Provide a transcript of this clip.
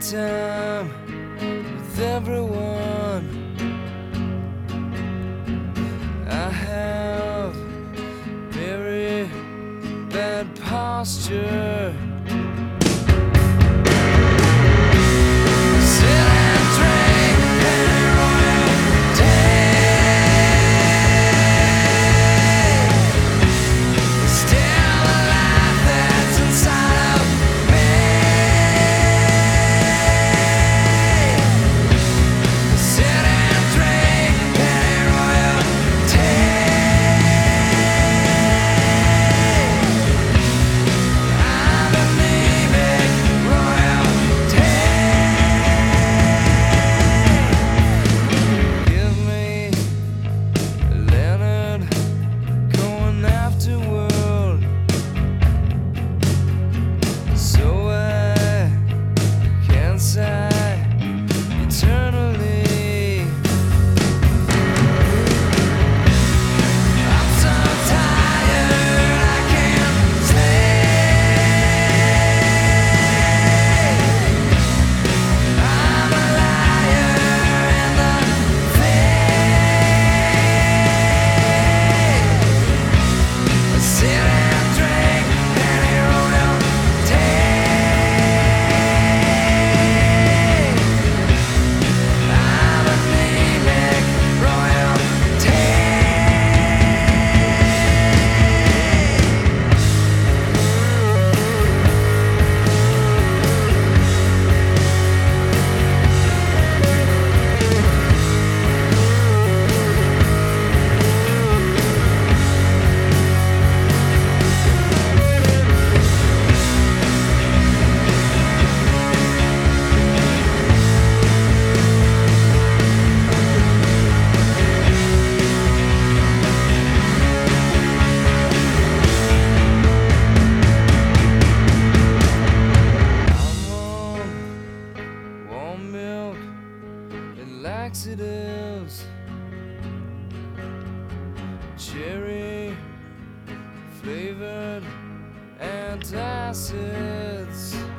time with everyone. I have very bad posture. Sit and drink Penny Royal tea. Still the life that's inside of me. Sit and drink Penny Royal tea. I'm anemic royal tea. Give me Leonard Cohen afterward, so I can sigh eternally. I'm so tired I can't sleep. I'm a liar in the thief. Sit and drink Penny Royal tea. I'm anemic royal I'm on warm milk and laxatives, cherry flavored antacids.